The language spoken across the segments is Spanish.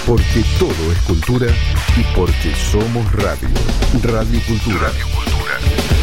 Porque todo es cultura y porque somos radio. Radio Cultura. Radio Cultura.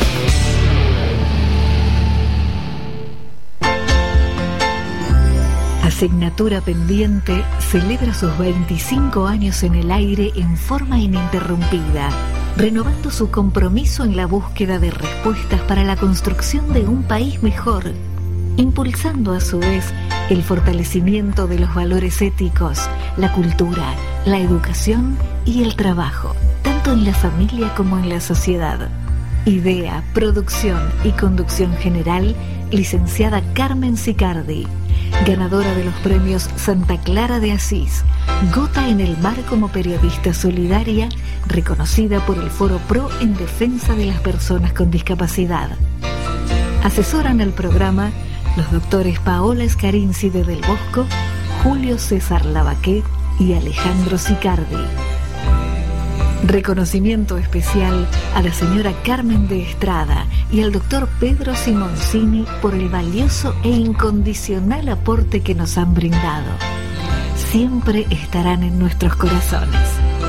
Asignatura Pendiente celebra sus 25 años en el aire en forma ininterrumpida, renovando su compromiso en la búsqueda de respuestas para la construcción de un país mejor, impulsando a su vez el fortalecimiento de los valores éticos, la cultura, la educación y el trabajo, tanto en la familia como en la sociedad. Idea, producción y conducción general, licenciada Carmen Sicardi, ganadora de los premios Santa Clara de Asís, Gota en el Mar como periodista solidaria, reconocida por el Foro Pro en defensa de las personas con discapacidad. Asesoran el programa los doctores Paola Scarinci de Del Bosco, Julio César Lavaquet y Alejandro Sicardi. Reconocimiento especial a la señora Carmen de Estrada y al doctor Pedro Simoncini por el valioso e incondicional aporte que nos han brindado. Siempre estarán en nuestros corazones.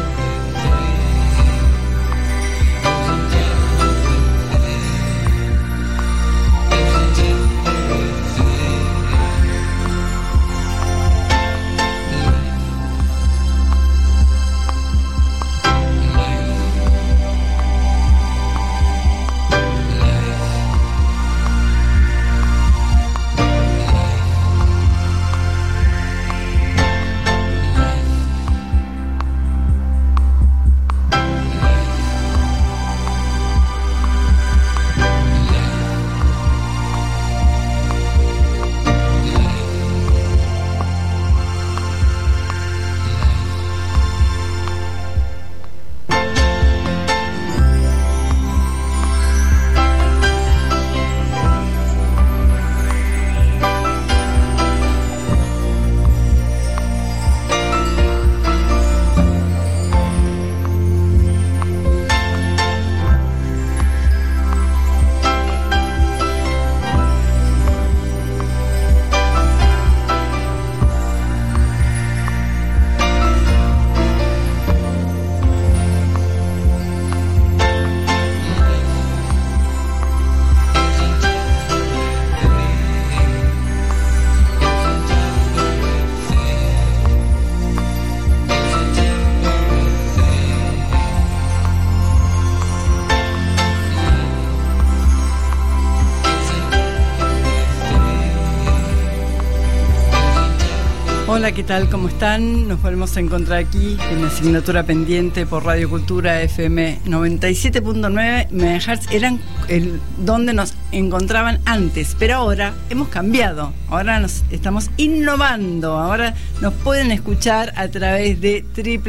Hola, ¿qué tal? ¿Cómo están? Nos volvemos a encontrar aquí en Asignatura Pendiente por Radio Cultura FM 97.9 MHz. Eran donde nos encontraban antes, pero ahora hemos cambiado. Ahora nos estamos innovando. Ahora nos pueden escuchar a través de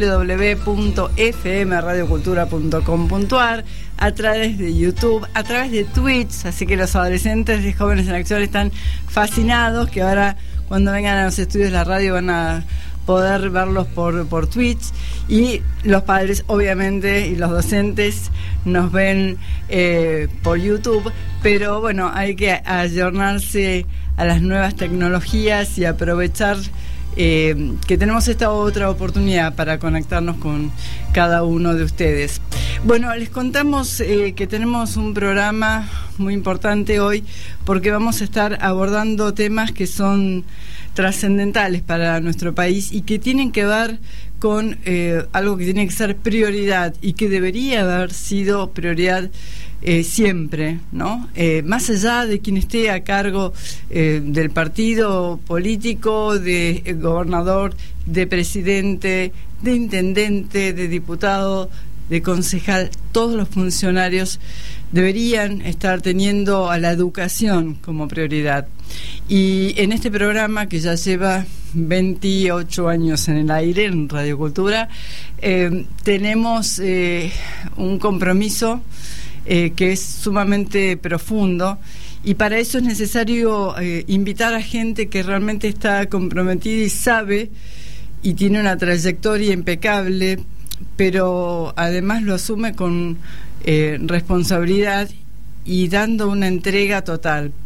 www.fmradiocultura.com.ar, a través de YouTube, a través de Twitch. Así que los adolescentes y jóvenes en acción están fascinados que ahora, cuando vengan a los estudios de la radio, van a poder verlos por Twitch, y los padres, obviamente, y los docentes nos ven por YouTube. Pero bueno, hay que ayornarse a las nuevas tecnologías y aprovechar que tenemos esta otra oportunidad para conectarnos con cada uno de ustedes. Bueno, les contamos que tenemos un programa muy importante hoy, porque vamos a estar abordando temas que son trascendentales para nuestro país y que tienen que ver con algo que tiene que ser prioridad y que debería haber sido prioridad siempre, ¿no? Más allá de quien esté a cargo del partido político, de gobernador, de presidente, de intendente, de diputado, de concejal, todos los funcionarios deberían estar teniendo a la educación como prioridad. Y en este programa, que ya lleva 28 años en el aire, en Radio Cultura, tenemos un compromiso que es sumamente profundo, y para eso es necesario invitar a gente que realmente está comprometida y sabe, y tiene una trayectoria impecable, pero además lo asume con responsabilidad y dando una entrega total.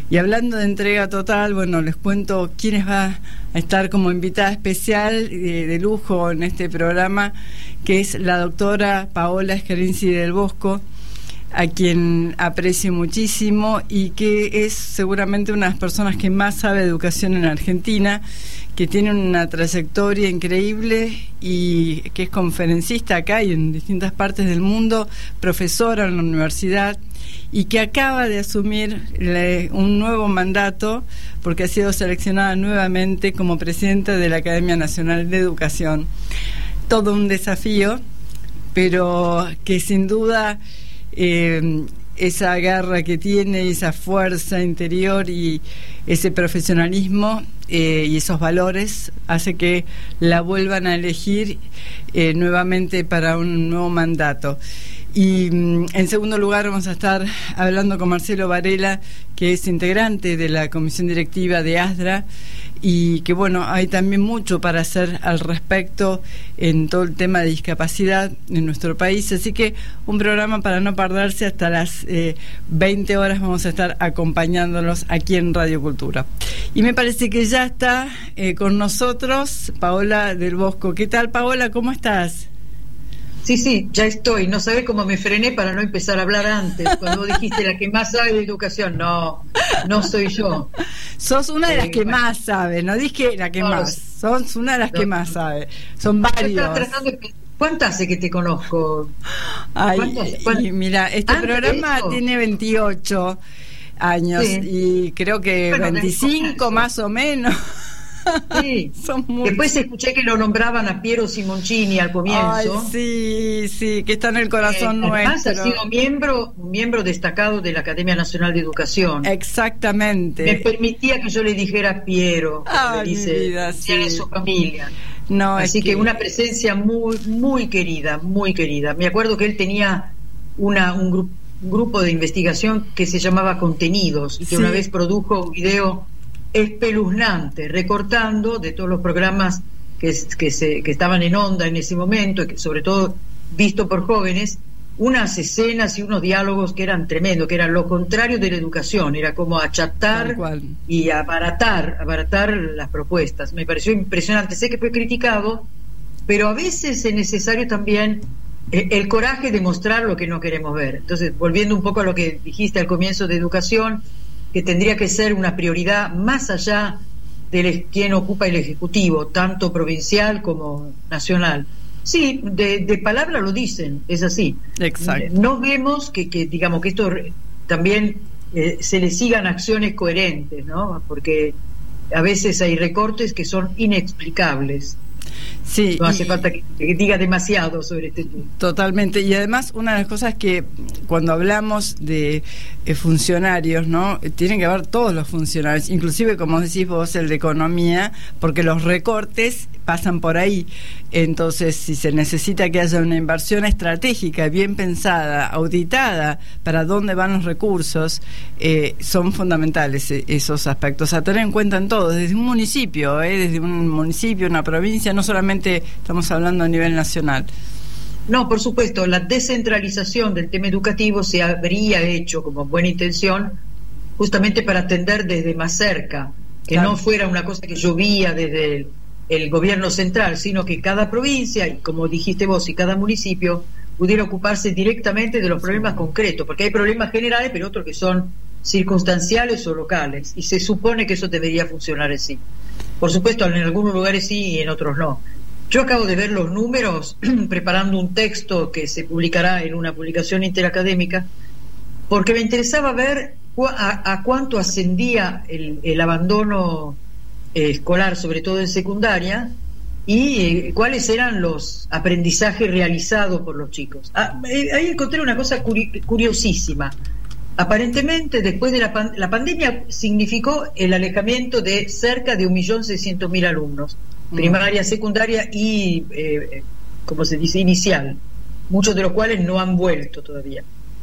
Y hablando de entrega total, bueno, les cuento quiénes va a estar como invitada especial de lujo en este programa, que es la doctora Paola Scarinci del Bosco, a quien aprecio muchísimo y que es seguramente una de las personas que más sabe de educación en Argentina, que tiene una trayectoria increíble y que es conferencista acá y en distintas partes del mundo, profesora en la universidad, y que acaba de asumir un nuevo mandato porque ha sido seleccionada nuevamente como presidenta de la Academia Nacional de Educación. Todo un desafío, pero que sin duda esa garra que tiene, esa fuerza interior y ese profesionalismo y esos valores hace que la vuelvan a elegir nuevamente para un nuevo mandato. Y en segundo lugar vamos a estar hablando con Marcelo Varela, que es integrante de la comisión directiva de ASDRA, y que bueno, hay también mucho para hacer al respecto en todo el tema de discapacidad en nuestro país, así que un programa para no perderse. Hasta las 20 horas vamos a estar acompañándolos aquí en Radio Cultura. Y me parece que ya está con nosotros Paola del Bosco. ¿Qué tal, Paola? ¿Cómo estás? Sí, ya estoy. No sabés cómo me frené para no empezar a hablar antes. Cuando vos dijiste la que más sabe de educación, no soy yo. Sos una de las que más sabe, no dije la que más. Sos una de las que más sabe. Son varios. ¿Cuánto hace que te conozco? Ay, y mira, este programa tiene 28 años, sí, y creo que 25 más o menos. Sí. Después escuché que lo nombraban a Piero Simoncini al comienzo. Ay, sí, que está en el corazón nuestro. Además ha sido un miembro destacado de la Academia Nacional de Educación. Exactamente. Me permitía que yo le dijera Piero, ay, le dice, mi vida, sí, de su familia. No, así que una presencia muy, muy querida, muy querida. Me acuerdo que él tenía un grupo de investigación que se llamaba Contenidos y que una vez produjo un video espeluznante, recortando de todos los programas que estaban en onda en ese momento, y que sobre todo visto por jóvenes, unas escenas y unos diálogos que eran tremendos, que eran lo contrario de la educación, era como achatar y abaratar las propuestas. Me pareció impresionante. Sé que fue criticado, pero a veces es necesario también el coraje de mostrar lo que no queremos ver. Entonces, volviendo un poco a lo que dijiste al comienzo de educación, que tendría que ser una prioridad más allá de quien ocupa el Ejecutivo, tanto provincial como nacional. Sí, de palabra lo dicen, es así. Exacto. No vemos que digamos que esto también se le sigan acciones coherentes, ¿no? Porque a veces hay recortes que son inexplicables. Sí, no hace falta que diga demasiado sobre este tema. Totalmente. Y además, una de las cosas que cuando hablamos de funcionarios, ¿no? Tienen que haber todos los funcionarios, inclusive, como decís vos, el de economía, porque los recortes pasan por ahí. Entonces, si se necesita que haya una inversión estratégica, bien pensada, auditada, para dónde van los recursos, son fundamentales esos aspectos a tener en cuenta en todo, desde un municipio, una provincia, no solamente estamos hablando a nivel nacional. No, por supuesto, la descentralización del tema educativo se habría hecho como buena intención justamente para atender desde más cerca, que no fuera una cosa que llovía desde el gobierno central, sino que cada provincia, y como dijiste vos, y cada municipio pudiera ocuparse directamente de los problemas concretos, porque hay problemas generales, pero otros que son circunstanciales o locales, y se supone que eso debería funcionar así. Por supuesto, en algunos lugares sí y en otros no. Yo acabo de ver los números preparando un texto que se publicará en una publicación interacadémica, porque me interesaba ver a cuánto ascendía el abandono escolar, sobre todo en secundaria, y cuáles eran los aprendizajes realizados por los chicos. Ahí encontré una cosa curiosísima. Aparentemente, después de la pandemia significó el alejamiento de cerca de 1.600.000 alumnos, primaria, secundaria y, como se dice, inicial, muchos de los cuales no han vuelto todavía.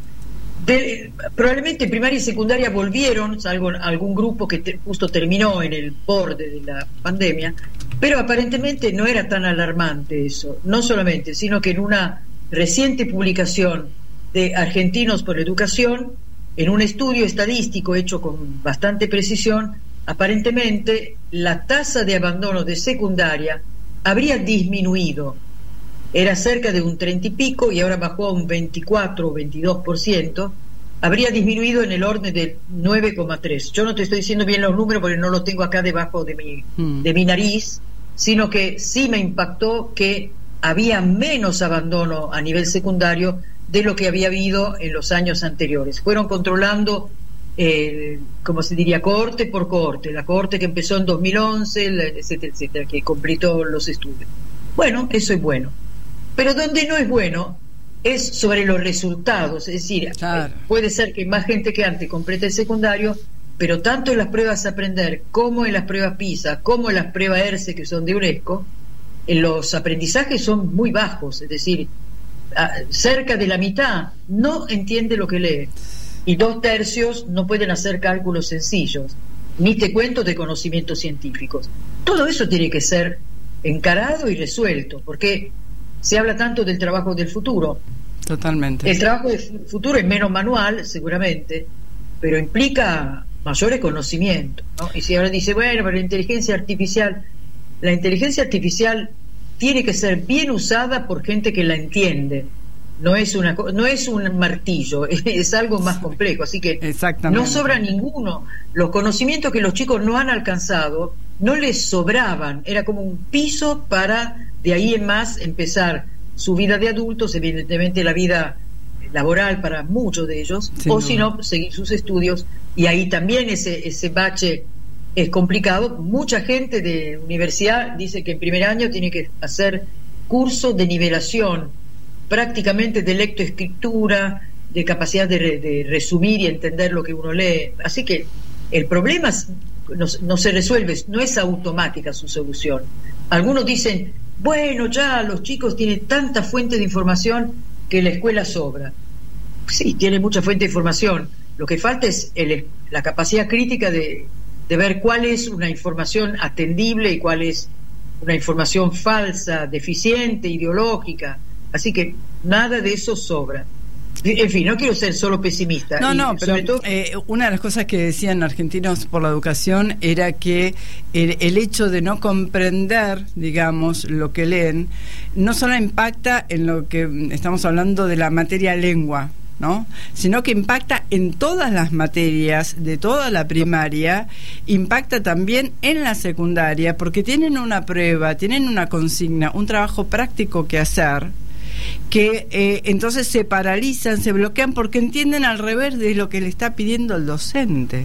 Probablemente primaria y secundaria volvieron, salvo algún grupo que justo terminó en el borde de la pandemia, pero aparentemente no era tan alarmante eso, no solamente, sino que en una reciente publicación de Argentinos por la Educación en un estudio estadístico hecho con bastante precisión, aparentemente la tasa de abandono de secundaria habría disminuido. Era cerca de un 30 y pico y ahora bajó a un 24 o 22%. Habría disminuido en el orden del 9,3. Yo no te estoy diciendo bien los números porque no los tengo acá debajo de mi nariz, sino que sí me impactó que había menos abandono a nivel secundario de lo que había habido en los años anteriores. Fueron controlando, como se diría, cohorte por cohorte, la cohorte que empezó en 2011, etcétera, etcétera, que completó los estudios. Bueno, eso es bueno. Pero donde no es bueno es sobre los resultados, es decir, claro, puede ser que más gente que antes complete el secundario, pero tanto en las pruebas Aprender como en las pruebas PISA, como en las pruebas ERCE, que son de UNESCO, los aprendizajes son muy bajos, es decir, cerca de la mitad no entiende lo que lee y 2/3 no pueden hacer cálculos sencillos, ni te cuento de conocimientos científicos. Todo eso tiene que ser encarado y resuelto, porque se habla tanto del trabajo del futuro. Totalmente. El trabajo del futuro es menos manual, seguramente, pero implica mayores conocimientos, ¿no? Y si ahora dice, bueno, pero la inteligencia artificial tiene que ser bien usada por gente que la entiende. No es un martillo, es algo más complejo, así que no sobra ninguno. Los conocimientos que los chicos no han alcanzado no les sobraban, era como un piso para de ahí en más empezar su vida de adultos, evidentemente la vida laboral para muchos de ellos, o si no, seguir sus estudios, y ahí también ese bache es complicado. Mucha gente de universidad dice que en primer año tiene que hacer curso de nivelación, prácticamente de lectoescritura, de capacidad de resumir y entender lo que uno lee. Así que el problema no se resuelve, no es automática su solución. Algunos dicen, bueno, ya los chicos tienen tanta fuente de información que la escuela sobra. Sí, tiene mucha fuente de información. Lo que falta es la capacidad crítica de ver cuál es una información atendible y cuál es una información falsa, deficiente, ideológica. Así que nada de eso sobra. En fin, no quiero ser solo pesimista. No, pero sobre todo, una de las cosas que decían Argentinos por la Educación era que el hecho de no comprender, digamos, lo que leen, no solo impacta en lo que estamos hablando de la materia lengua, ¿no?, sino que impacta en todas las materias de toda la primaria, impacta también en la secundaria, porque tienen una prueba, tienen una consigna, un trabajo práctico que hacer, que entonces se paralizan, se bloquean porque entienden al revés de lo que le está pidiendo el docente.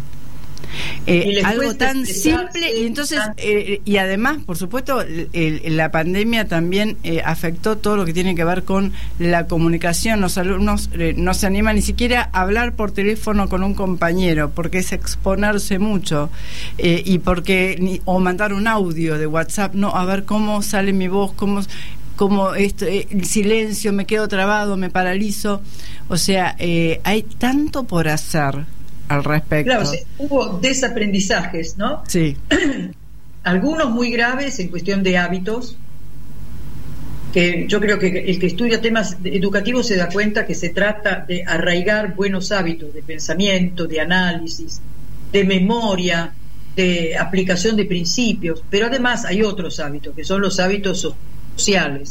Algo tan simple, y entonces y además, por supuesto, la pandemia también afectó todo lo que tiene que ver con la comunicación. Los alumnos no se animan ni siquiera a hablar por teléfono con un compañero porque es exponerse mucho, y porque o mandar un audio de WhatsApp, no, a ver cómo sale mi voz, como el silencio, me quedo trabado, me paralizo. O sea, hay tanto por hacer al respecto. Claro, hubo desaprendizajes, ¿no? Sí. Algunos muy graves en cuestión de hábitos, que yo creo que el que estudia temas educativos se da cuenta que se trata de arraigar buenos hábitos de pensamiento, de análisis, de memoria, de aplicación de principios, pero además hay otros hábitos, que son los hábitos sociales,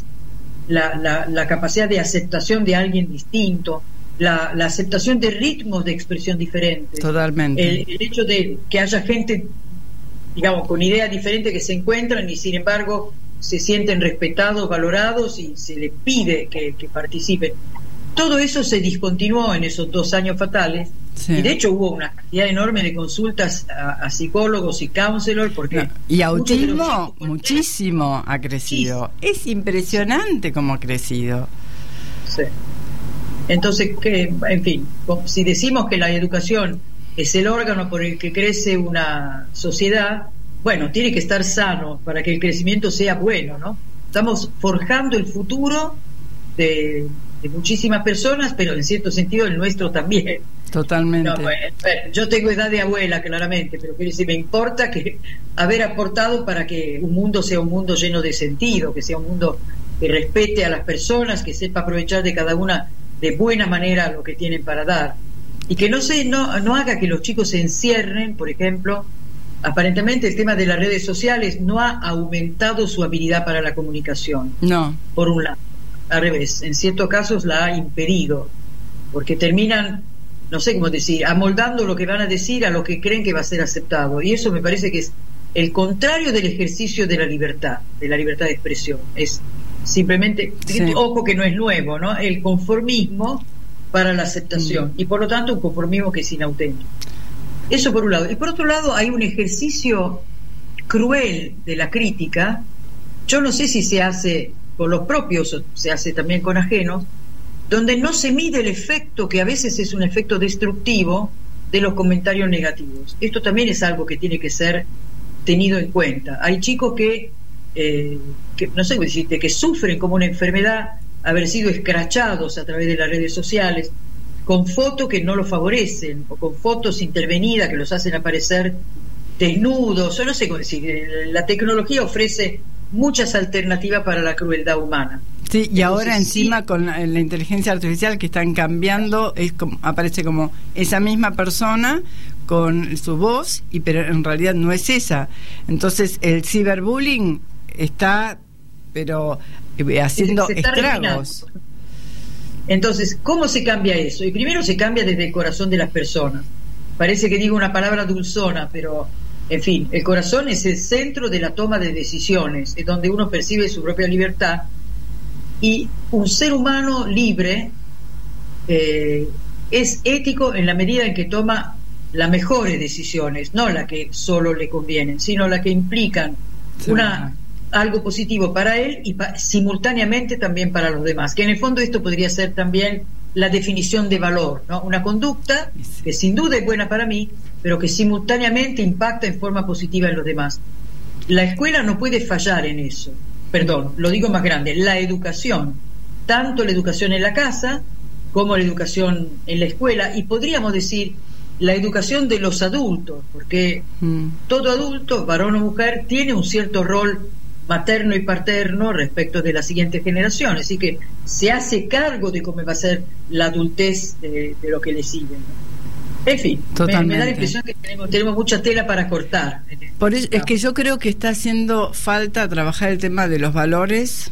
la capacidad de aceptación de alguien distinto, la aceptación de ritmos de expresión diferentes. Totalmente. El hecho de que haya gente, digamos, con ideas diferentes que se encuentran y sin embargo se sienten respetados, valorados y se les pide que participen. Todo eso se discontinuó en esos 2 años fatales. Sí. Y de hecho hubo una cantidad enorme de consultas a psicólogos y counselors, porque y autismo muchísimo ha crecido. Sí. Es impresionante cómo ha crecido. Sí. Entonces, en fin, si decimos que la educación es el órgano por el que crece una sociedad, bueno, tiene que estar sano para que el crecimiento sea bueno, ¿no? Estamos forjando el futuro de muchísimas personas, pero en cierto sentido el nuestro también. Totalmente. No, bueno, yo tengo edad de abuela, claramente, pero quiero decir, me importa que haber aportado para que un mundo sea un mundo lleno de sentido, que sea un mundo que respete a las personas, que sepa aprovechar de cada una de buena manera lo que tienen para dar. y que no haga que los chicos se encierren. Por ejemplo, aparentemente el tema de las redes sociales no ha aumentado su habilidad para la comunicación. No. Por un lado, al revés, en ciertos casos la ha impedido, porque terminan, no sé cómo decir, amoldando lo que van a decir a lo que creen que va a ser aceptado, y eso me parece que es el contrario del ejercicio de la libertad de expresión. Es simplemente, sí, ojo que no es nuevo, ¿no? El conformismo para la aceptación, y por lo tanto un conformismo que es inauténtico. Eso por un lado. Y por otro lado hay un ejercicio cruel de la crítica. Yo no sé si se hace con los propios o se hace también con ajenos, donde no se mide el efecto, que a veces es un efecto destructivo, de los comentarios negativos. Esto también es algo que tiene que ser tenido en cuenta. Hay chicos que no sé cómo decirte, que sufren como una enfermedad haber sido escrachados a través de las redes sociales, con fotos que no los favorecen, o con fotos intervenidas que los hacen aparecer desnudos, o no sé cómo decir. La tecnología ofrece muchas alternativas para la crueldad humana. Sí, y entonces, ahora encima sí, con la inteligencia artificial que están cambiando, aparece como esa misma persona con su voz, pero en realidad no es esa. Entonces el ciberbullying está, pero haciendo estragos. Entonces, ¿cómo se cambia eso? Y primero se cambia desde el corazón de las personas. Parece que digo una palabra dulzona, pero en fin, el corazón es el centro de la toma de decisiones, es donde uno percibe su propia libertad, y un ser humano libre es ético en la medida en que toma las mejores decisiones, no las que solo le convienen, sino las que implican algo positivo para él y simultáneamente también para los demás, que en el fondo esto podría ser también la definición de valor, ¿no? Una conducta que sin duda es buena para mí, pero que simultáneamente impacta en forma positiva en los demás. La escuela no puede fallar en eso. Perdón, lo digo más grande, la educación, tanto la educación en la casa como la educación en la escuela, y podríamos decir la educación de los adultos, porque todo adulto, varón o mujer, tiene un cierto rol materno y paterno respecto de la siguiente generación, así que se hace cargo de cómo va a ser la adultez de lo que le sigue, ¿no? En fin, me da la impresión que tenemos mucha tela para cortar. Por eso es que yo creo que está haciendo falta trabajar el tema de los valores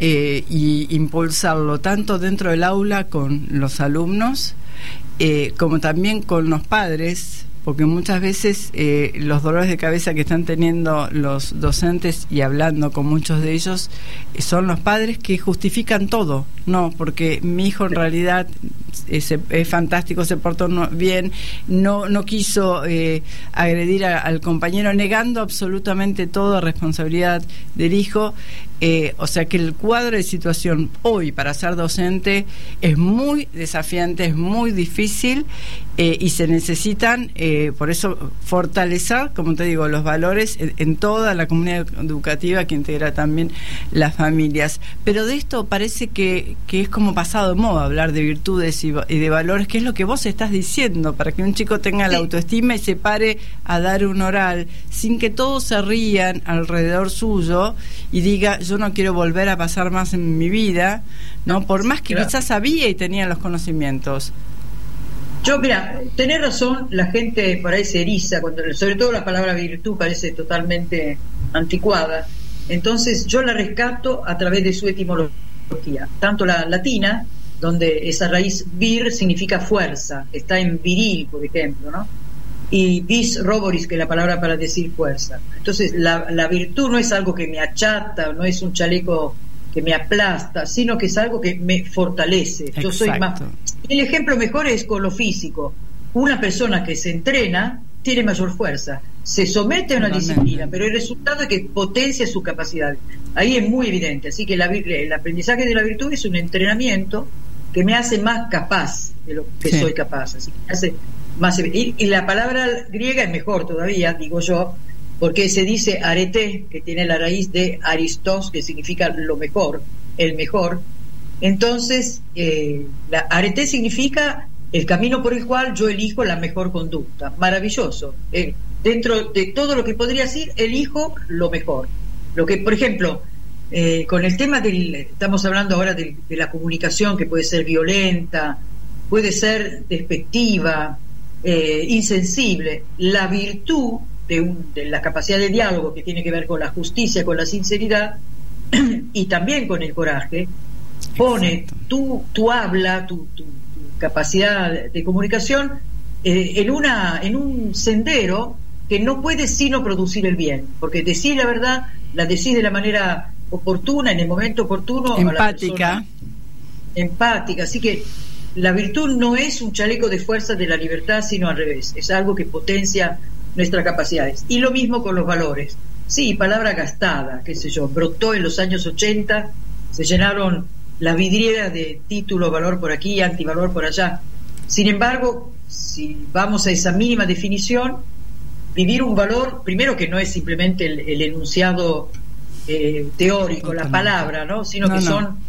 y impulsarlo tanto dentro del aula con los alumnos como también con los padres, porque muchas veces los dolores de cabeza que están teniendo los docentes, y hablando con muchos de ellos, son los padres que justifican todo. No, porque mi hijo en realidad es fantástico, se portó bien, no quiso agredir al compañero, negando absolutamente toda responsabilidad del hijo. O sea que el cuadro de situación hoy para ser docente es muy desafiante, es muy difícil, y se necesitan por eso fortalecer, como te digo, los valores en toda la comunidad educativa, que integra también las familias. Pero de esto parece que es como pasado de moda hablar de virtudes y de valores, que es lo que vos estás diciendo, para que un chico tenga la autoestima y se pare a dar un oral sin que todos se rían alrededor suyo y diga: yo no quiero volver a pasar más en mi vida, ¿no? Por más que quizás sabía y tenía los conocimientos. Yo, mira, tenés razón, la gente por ahí se eriza, sobre todo la palabra virtud parece totalmente anticuada. Entonces yo la rescato a través de su etimología, tanto la latina, donde esa raíz vir significa fuerza, está en viril, por ejemplo, ¿no? Y vis roboris, que es la palabra para decir fuerza. Entonces la virtud no es algo que me achata, no es un chaleco que me aplasta, sino que es algo que me fortalece. Exacto. Yo soy más. El ejemplo mejor es con lo físico. Una persona que se entrena tiene mayor fuerza, se somete a una disciplina, pero el resultado es que potencia sus capacidades. Ahí es muy evidente. Así que el aprendizaje de la virtud es un entrenamiento que me hace más capaz de lo que soy capaz. Así que me hace más. Y la palabra griega es mejor todavía, digo yo, porque se dice arete, que tiene la raíz de aristos, que significa lo mejor, el mejor. Entonces, la arete significa el camino por el cual yo elijo la mejor conducta. Maravilloso. Dentro de todo lo que podría decir, elijo lo mejor. Lo que, por ejemplo, con el tema estamos hablando ahora de la comunicación, que puede ser violenta, puede ser despectiva, insensible. La virtud de la capacidad de diálogo, que tiene que ver con la justicia, con la sinceridad y también con el coraje, pone tu habla, tu capacidad de comunicación en un sendero que no puede sino producir el bien, porque decir la verdad la decís de la manera oportuna, en el momento oportuno, empática. Empática, así que la virtud no es un chaleco de fuerza de la libertad, sino al revés, es algo que potencia nuestras capacidades. Y lo mismo con los valores. Sí, palabra gastada, qué sé yo, brotó en los años 80, se llenaron la vidriera de título, valor por aquí, antivalor por allá. Sin embargo, si vamos a esa mínima definición, vivir un valor, primero que no es simplemente el enunciado teórico, la palabra, ¿no? Sino que son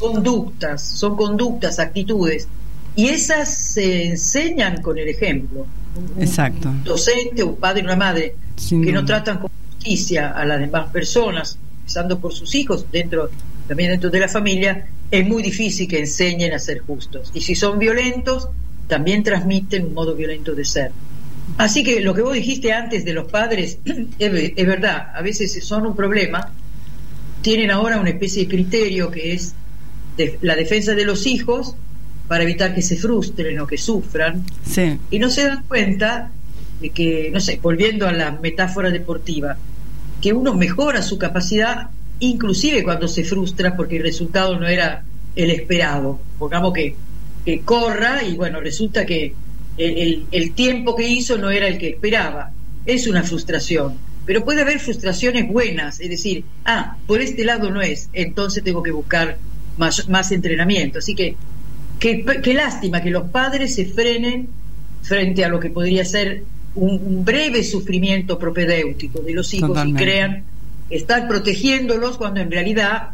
conductas, actitudes, y esas se enseñan con el ejemplo. Exacto. Un docente, un padre, una madre que no tratan con justicia a las demás personas, empezando por sus hijos, también dentro de la familia, es muy difícil que enseñen a ser justos, y si son violentos también transmiten un modo violento de ser. Así que lo que vos dijiste antes de los padres es verdad, a veces son un problema. Tienen ahora una especie de criterio que es la defensa de los hijos para evitar que se frustren o que sufran, sí. Y no se dan cuenta de que, no sé, volviendo a la metáfora deportiva, que uno mejora su capacidad inclusive cuando se frustra porque el resultado no era el esperado. Pongamos que corra y bueno, resulta que el tiempo que hizo no era el que esperaba. Es una frustración, pero puede haber frustraciones buenas, es decir, por este lado no es, entonces tengo que buscar más entrenamiento. Así que qué lástima que los padres se frenen frente a lo que podría ser un breve sufrimiento propedéutico de los hijos. Totalmente. Y crean estar protegiéndolos cuando en realidad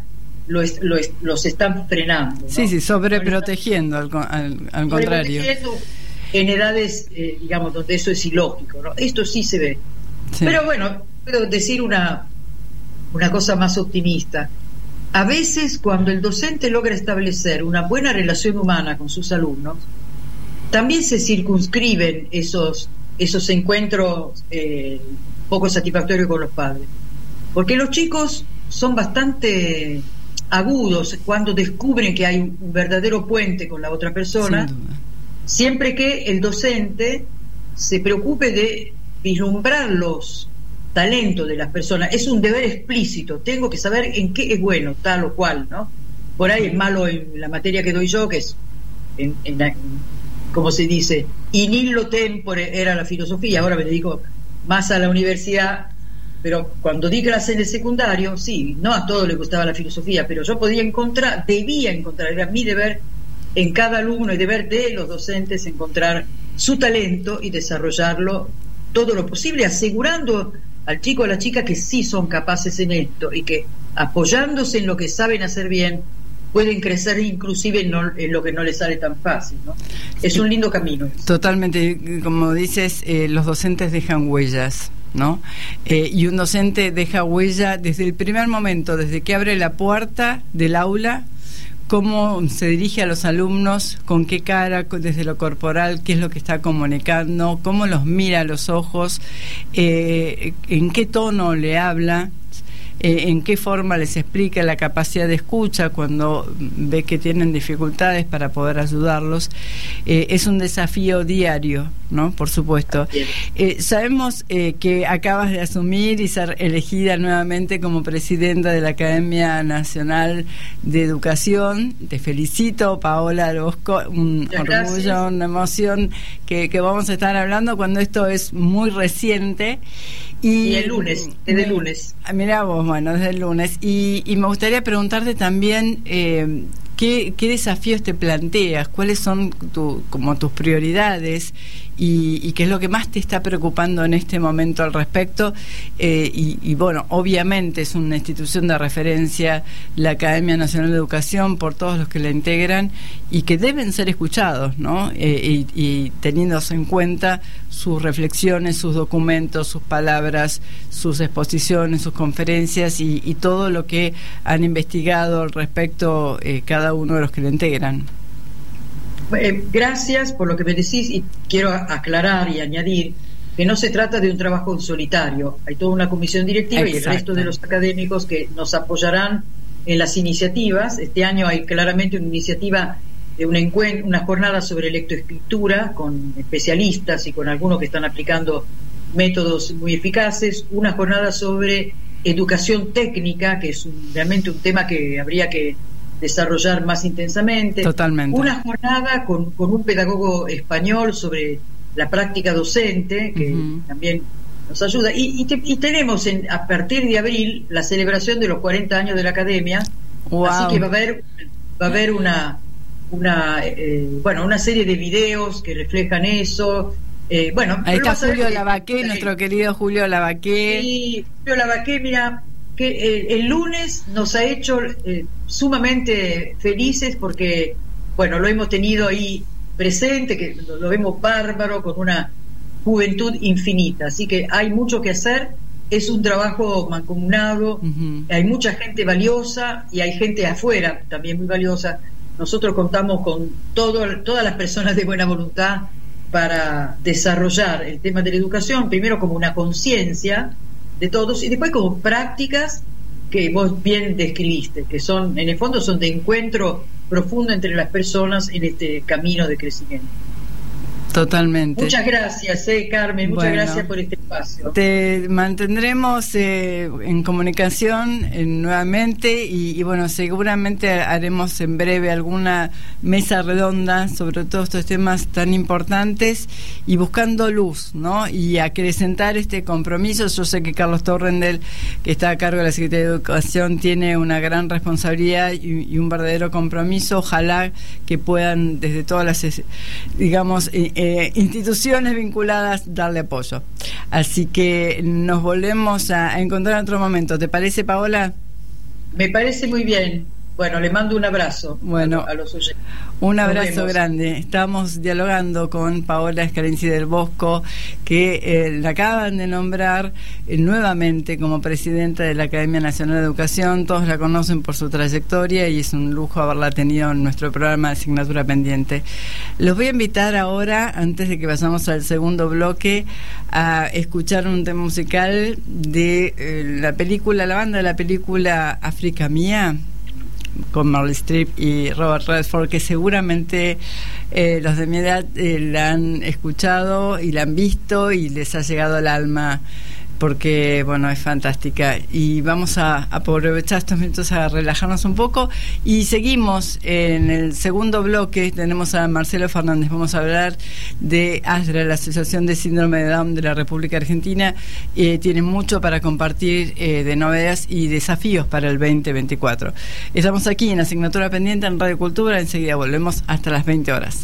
los están frenando, ¿no? Sí, sobreprotegiendo, al contrario. En edades, digamos, donde eso es ilógico, ¿no? Esto sí se ve. Sí. Pero bueno, puedo decir una cosa más optimista. A veces, cuando el docente logra establecer una buena relación humana con sus alumnos, también se circunscriben esos encuentros poco satisfactorios con los padres. Porque los chicos son bastante agudos cuando descubren que hay un verdadero puente con la otra persona, siempre que el docente se preocupe de vislumbrar los talentos de las personas. Es un deber explícito, tengo que saber en qué es bueno, tal o cual, ¿no? Por ahí es malo en la materia que doy yo, que es, como se dice, in illo tempore era la filosofía, ahora me dedico más a la universidad. Pero cuando di clase en el secundario, sí, no a todos les gustaba la filosofía, pero yo debía encontrar, era mi deber en cada alumno y deber de los docentes encontrar su talento y desarrollarlo todo lo posible, asegurando al chico o a la chica que sí son capaces en esto y que apoyándose en lo que saben hacer bien pueden crecer inclusive en lo que no les sale tan fácil, ¿no? Es un lindo camino. Totalmente, como dices, los docentes dejan huellas, ¿no? Y un docente deja huella desde el primer momento, desde que abre la puerta del aula, cómo se dirige a los alumnos, con qué cara, desde lo corporal, qué es lo que está comunicando, cómo los mira a los ojos, en qué tono le habla, en qué forma les explica, la capacidad de escucha cuando ve que tienen dificultades para poder ayudarlos. Es un desafío diario, ¿no? Por supuesto. Sabemos que acabas de asumir y ser elegida nuevamente como presidenta de la Academia Nacional de Educación. Te felicito, Paola Orozco, un orgullo, una emoción que vamos a estar hablando cuando esto es muy reciente. Y el lunes, desde el lunes. Mirá vos, bueno, desde el lunes. Y me gustaría preguntarte también ¿qué desafíos te planteas? ¿Cuáles son como tus prioridades? Y qué es lo que más te está preocupando en este momento al respecto. Y bueno, obviamente es una institución de referencia, la Academia Nacional de Educación, por todos los que la integran y que deben ser escuchados, ¿no? Y teniéndose en cuenta sus reflexiones, sus documentos, sus palabras, sus exposiciones, sus conferencias y todo lo que han investigado al respecto cada uno de los que la integran. Gracias por lo que me decís, y quiero aclarar y añadir que no se trata de un trabajo en solitario. Hay toda una comisión directiva. Exacto. Y el resto de los académicos que nos apoyarán en las iniciativas. Este año hay claramente una iniciativa de una jornada sobre lectoescritura con especialistas y con algunos que están aplicando métodos muy eficaces, una jornada sobre educación técnica, que es realmente un tema que habría que desarrollar más intensamente. Totalmente. Una jornada con un pedagogo español sobre la práctica docente, que también nos ayuda. Y tenemos a partir de abril la celebración de los 40 años de la Academia. Wow. Así que va a haber una serie de videos que reflejan eso. Ahí está Julio Lavaqué, nuestro querido Julio Lavaqué. Sí, Julio Lavaqué, mira, que el lunes nos ha hecho sumamente felices porque, lo hemos tenido ahí presente, que lo vemos bárbaro, con una juventud infinita. Así que hay mucho que hacer, es un trabajo mancomunado, hay mucha gente valiosa y hay gente afuera también muy valiosa. Nosotros contamos con todas las personas de buena voluntad para desarrollar el tema de la educación, primero como una conciencia de todos y después como prácticas que vos bien describiste, que son, en el fondo, son de encuentro profundo entre las personas en este camino de crecimiento. Totalmente. Muchas gracias, Carmen, muchas gracias por este espacio. Te mantendremos en comunicación nuevamente y seguramente haremos en breve alguna mesa redonda sobre todos estos temas tan importantes y buscando luz, ¿no? Y acrecentar este compromiso. Yo sé que Carlos Torrendel, que está a cargo de la Secretaría de Educación, tiene una gran responsabilidad y un verdadero compromiso. Ojalá que puedan desde todas las, instituciones vinculadas darle apoyo. Así que nos volvemos a encontrar en otro momento. ¿Te parece, Paola? Me parece muy bien. Le mando un abrazo a los oyentes. Un abrazo grande. Estamos dialogando con Paola Scarinci del Bosco, que la acaban de nombrar nuevamente como presidenta de la Academia Nacional de Educación. Todos la conocen por su trayectoria y es un lujo haberla tenido en nuestro programa de Asignatura Pendiente. Los voy a invitar ahora, antes de que pasamos al segundo bloque, a escuchar un tema musical de la banda de la película África Mía, con Meryl Streep y Robert Redford, que seguramente los de mi edad la han escuchado y la han visto y les ha llegado al alma, porque es fantástica. Y vamos a aprovechar estos minutos a relajarnos un poco y seguimos en el segundo bloque. Tenemos a Marcelo Fernández. Vamos a hablar de ASDRA, la Asociación de Síndrome de Down de la República Argentina. Tiene mucho para compartir de novedades y desafíos para el 2024. Estamos aquí en Asignatura Pendiente en Radio Cultura. Enseguida volvemos hasta las 20 horas.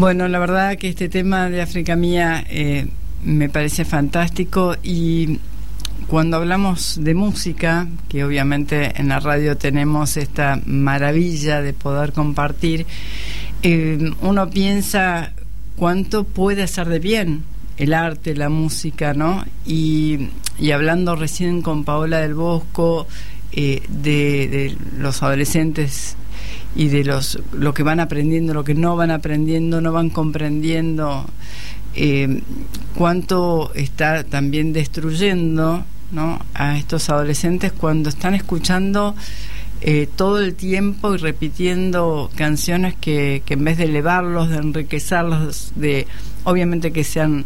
Bueno, la verdad que este tema de África Mía me parece fantástico, y cuando hablamos de música, que obviamente en la radio tenemos esta maravilla de poder compartir, uno piensa cuánto puede hacer de bien el arte, la música, ¿no? Y hablando recién con Paola del Bosco de los adolescentes y de lo que van aprendiendo, lo que no van aprendiendo, no van comprendiendo, cuánto está también destruyendo, ¿no?, a estos adolescentes cuando están escuchando todo el tiempo y repitiendo canciones que en vez de elevarlos, de enriquecerlos, de obviamente que sean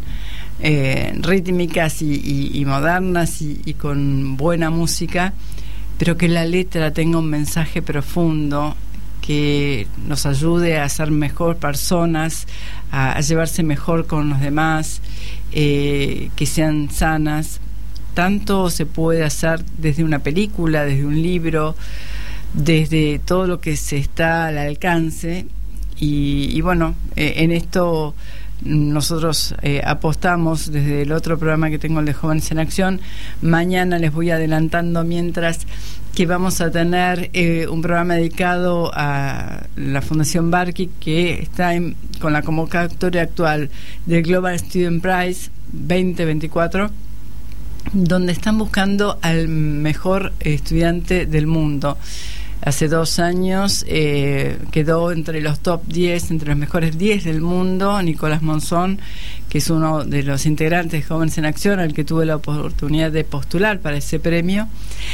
rítmicas y modernas y con buena música, pero que la letra tenga un mensaje profundo que nos ayude a ser mejor personas, a llevarse mejor con los demás, que sean sanas. Tanto se puede hacer desde una película, desde un libro, desde todo lo que se está al alcance, y bueno, en esto nosotros apostamos desde el otro programa que tengo, el de Jóvenes en Acción. Mañana les voy adelantando mientras que vamos a tener un programa dedicado a la Fundación Barky, que está con la convocatoria actual del Global Student Prize 2024, donde están buscando al mejor estudiante del mundo. Hace 2 años quedó entre los top 10, entre los mejores 10 del mundo, Nicolás Monzón, que es uno de los integrantes de Jóvenes en Acción, al que tuve la oportunidad de postular para ese premio,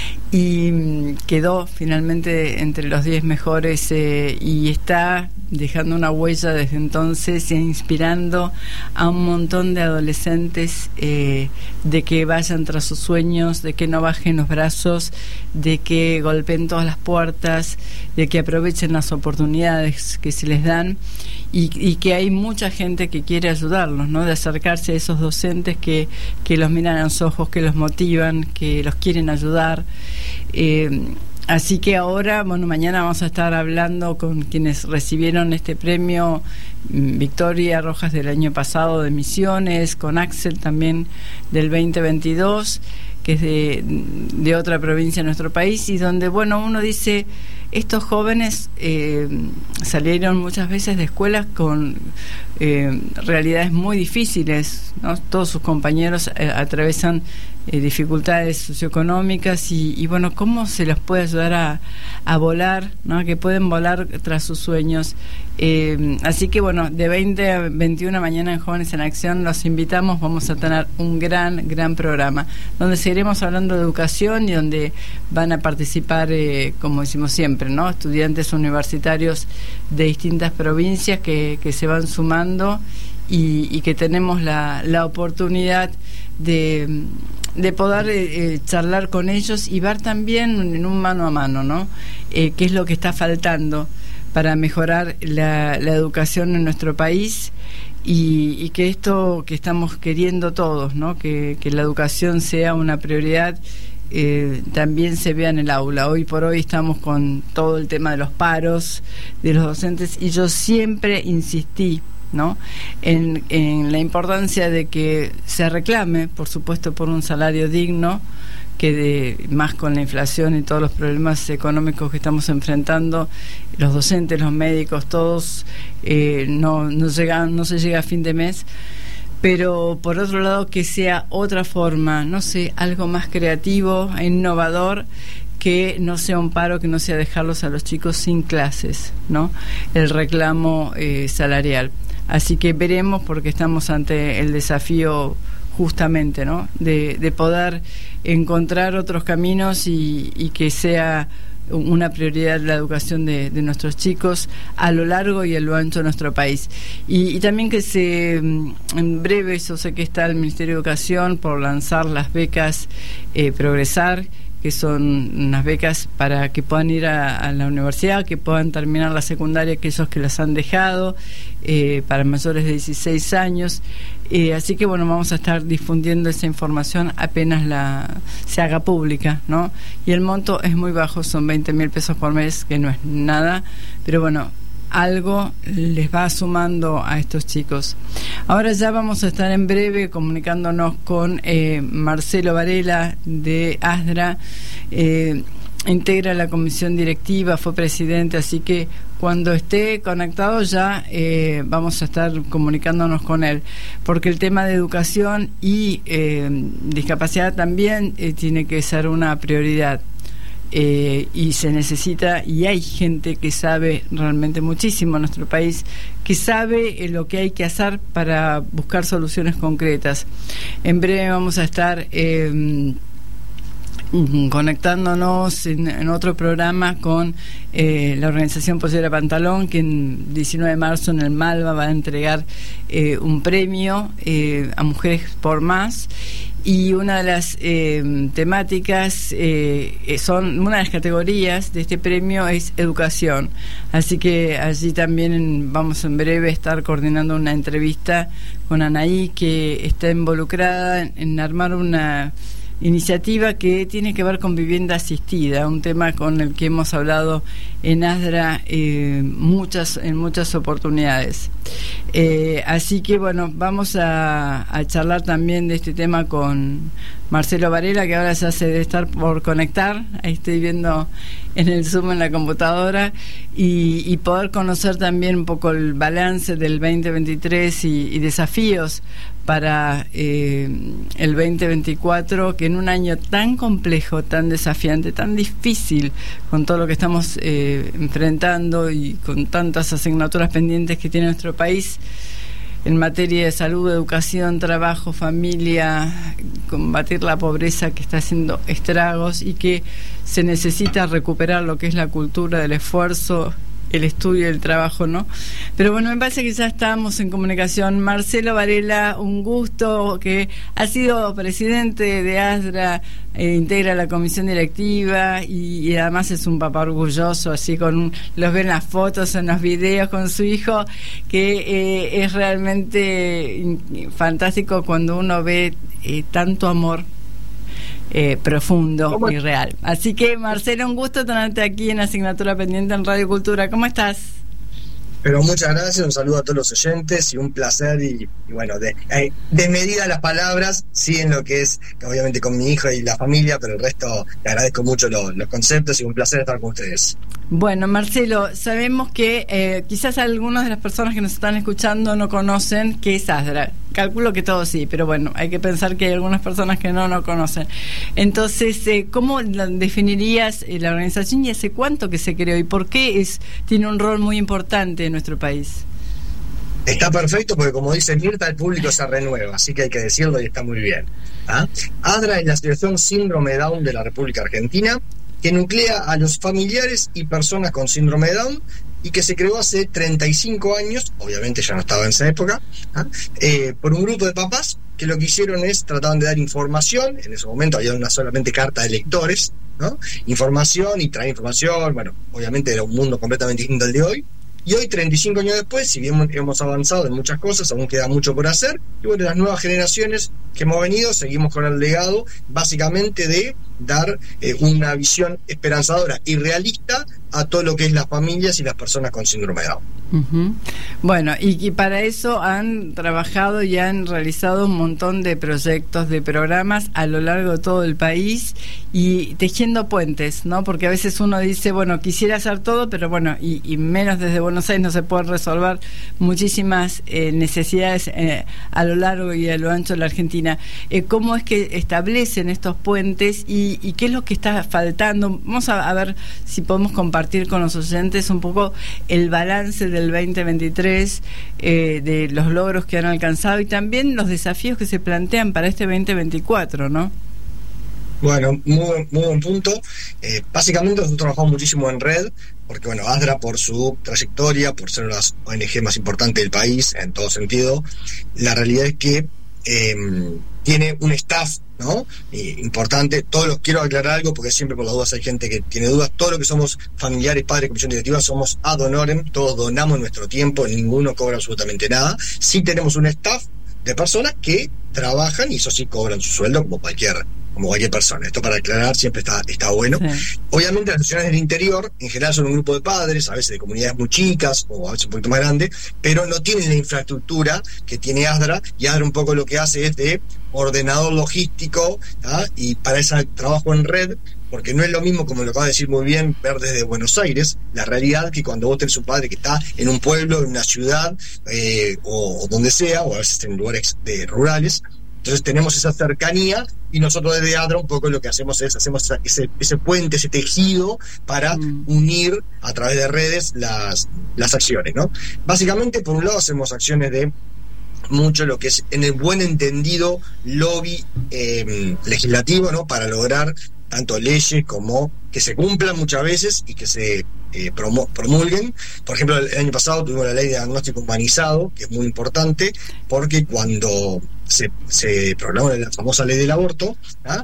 y quedó finalmente entre los 10 mejores, y está dejando una huella desde entonces, inspirando a un montón de adolescentes de que vayan tras sus sueños, de que no bajen los brazos, de que golpeen todas las puertas, de que aprovechen las oportunidades que se les dan, y que hay mucha gente que quiere ayudarlos, ¿no?, de acercarse a esos docentes que los miran a los ojos, que los motivan, que los quieren ayudar. Así que ahora, bueno, mañana vamos a estar hablando con quienes recibieron este premio: Victoria Rojas del año pasado de Misiones, con Axel también del 2022, que es de otra provincia de nuestro país, y donde, bueno, uno dice, estos jóvenes salieron muchas veces de escuelas con realidades muy difíciles, ¿no? Todos sus compañeros atravesan dificultades socioeconómicas, y bueno, cómo se los puede ayudar a volar, ¿no?, que pueden volar tras sus sueños. Así que bueno, de 20 a 21 mañana en Jóvenes en Acción los invitamos. Vamos a tener un gran programa donde seguiremos hablando de educación, y donde van a participar, como decimos siempre, ¿no?, estudiantes universitarios de distintas provincias que se van sumando, y que tenemos la oportunidad de poder charlar con ellos y ver también en un mano a mano, ¿no?, qué es lo que está faltando para mejorar la educación en nuestro país, y que esto que estamos queriendo todos, ¿no?, que la educación sea una prioridad, también se vea en el aula. Hoy por hoy estamos con todo el tema de los paros de los docentes, y yo siempre insistí, ¿no?, en la importancia de que se reclame, por supuesto, por un salario digno, que más con la inflación y todos los problemas económicos que estamos enfrentando, los docentes, los médicos, todos, no se llega a fin de mes. Pero por otro lado, que sea otra forma, no sé, algo más creativo e innovador, que no sea un paro, que no sea dejarlos a los chicos sin clases, ¿no?, el reclamo salarial. Así que veremos, porque estamos ante el desafío justamente, ¿no?, de poder encontrar otros caminos, y que sea una prioridad la educación de nuestros chicos a lo largo y a lo ancho de nuestro país. Y también que en breve, yo sé que está el Ministerio de Educación por lanzar las becas Progresar, que son unas becas para que puedan ir a la universidad, que puedan terminar la secundaria aquellos que las han dejado, para mayores de 16 años. Así que bueno, vamos a estar difundiendo esa información apenas se haga pública, ¿no? Y el monto es muy bajo, son 20.000 pesos por mes, que no es nada, pero bueno, algo les va sumando a estos chicos. Ahora ya vamos a estar en breve comunicándonos con Marcelo Varela de ASDRA. Integra la comisión directiva, fue presidente, así que cuando esté conectado ya vamos a estar comunicándonos con él, porque el tema de educación y discapacidad también tiene que ser una prioridad. Y se necesita, y hay gente que sabe realmente muchísimo en nuestro país, que sabe lo que hay que hacer para buscar soluciones concretas. En breve vamos a estar conectándonos en otro programa con la organización Pollera Pantalón, que en 19 de marzo en el Malva va a entregar un premio a Mujeres por Más. Y una de las temáticas una de las categorías de este premio es educación, así que allí también vamos en breve a estar coordinando una entrevista con Anaí, que está involucrada en armar una iniciativa que tiene que ver con vivienda asistida, un tema con el que hemos hablado en ASDRA en muchas oportunidades. Así que bueno, vamos a charlar también de este tema con Marcelo Varela, que ahora ya se debe estar por conectar, ahí estoy viendo en el Zoom en la computadora, y poder conocer también un poco el balance del 2023 y desafíos para el 2024, que en un año tan complejo, tan desafiante, tan difícil, con todo lo que estamos enfrentando y con tantas asignaturas pendientes que tiene nuestro país en materia de salud, educación, trabajo, familia, combatir la pobreza que está haciendo estragos, y que se necesita recuperar lo que es la cultura del esfuerzo, el estudio y el trabajo, ¿no? Pero bueno, me parece que ya estamos en comunicación. Marcelo Varela, un gusto, que ha sido presidente de ASDRA, integra la comisión directiva y además es un papá orgulloso, así los ven las fotos, en los videos con su hijo, que es realmente fantástico cuando uno ve tanto amor profundo y real. Así que, Marcelo, un gusto tenerte aquí en Asignatura Pendiente en Radio Cultura. ¿Cómo estás? Pero muchas gracias, un saludo a todos los oyentes y un placer, y bueno, de medida las palabras, sí, en lo que es, obviamente, con mi hijo y la familia, pero el resto le agradezco mucho los conceptos y un placer estar con ustedes. Bueno, Marcelo, sabemos que quizás algunas de las personas que nos están escuchando no conocen qué es ASDRA. Calculo que todos sí, pero bueno, hay que pensar que hay algunas personas que no conocen. Entonces, ¿cómo definirías la organización y hace cuánto que se creó y por qué tiene un rol muy importante en nuestro país? Está perfecto, porque como dice Mirta, el público se renueva, así que hay que decirlo y está muy bien. ASDRA es la Asociación Síndrome Down de la República Argentina, que nuclea a los familiares y personas con síndrome de Down, y que se creó hace 35 años, obviamente ya no estaba en esa época, por un grupo de papás que lo que hicieron es trataban de dar información. En ese momento había una solamente carta de lectores, ¿no? Información y traer información, bueno, obviamente era un mundo completamente distinto al de hoy. Y hoy, 35 años después, si bien hemos avanzado en muchas cosas, aún queda mucho por hacer. Y bueno, las nuevas generaciones que hemos venido, seguimos con el legado, básicamente de dar una visión esperanzadora y realista a todo lo que es las familias y las personas con síndrome de Down. Uh-huh. Bueno, y para eso han trabajado y han realizado un montón de proyectos, de programas a lo largo de todo el país, y tejiendo puentes, ¿no? Porque a veces uno dice, bueno, quisiera hacer todo, pero bueno, y menos desde Buenos Aires no se pueden resolver muchísimas necesidades a lo largo y a lo ancho de la Argentina. ¿Cómo es que establecen estos puentes y qué es lo que está faltando? Vamos a ver si podemos compartir con los oyentes un poco el balance del 2023, de los logros que han alcanzado y también los desafíos que se plantean para este 2024, ¿no? Bueno, muy buen punto. Básicamente nosotros trabajamos muchísimo en red, porque bueno, ASDRA, por su trayectoria, por ser una de las ONG más importantes del país en todo sentido, la realidad es que tiene un staff, ¿no? Importante. Quiero aclarar algo, porque siempre por las dudas hay gente que tiene dudas. Todos los que somos familiares, padres, comisión directiva, somos ad honorem, todos donamos nuestro tiempo, ninguno cobra absolutamente nada. Sí tenemos un staff de personas que trabajan y eso sí cobran su sueldo como cualquier como cualquier persona. Esto para aclarar siempre está bueno. Sí. Obviamente las asociaciones del interior en general son un grupo de padres, a veces de comunidades muy chicas o a veces un poquito más grandes, pero no tienen la infraestructura que tiene ASDRA, y ASDRA un poco lo que hace es de ordenador logístico, ¿tá? Y para ese trabajo en red, porque no es lo mismo, como lo acaba de decir muy bien, ver desde Buenos Aires la realidad que cuando vos tenés un padre que está en un pueblo, en una ciudad o donde sea, o a veces en lugares rurales. Entonces tenemos esa cercanía, y nosotros desde ASDRA un poco lo que hacemos es ese puente, ese tejido para unir a través de redes las acciones, ¿no? Básicamente, por un lado, hacemos acciones de mucho lo que es en el buen entendido lobby legislativo, ¿no? Para lograr tanto leyes como que se cumplan muchas veces y que se promulguen. Por ejemplo, el año pasado tuvimos la ley de diagnóstico humanizado, que es muy importante, porque cuando se proclamó la famosa ley del aborto,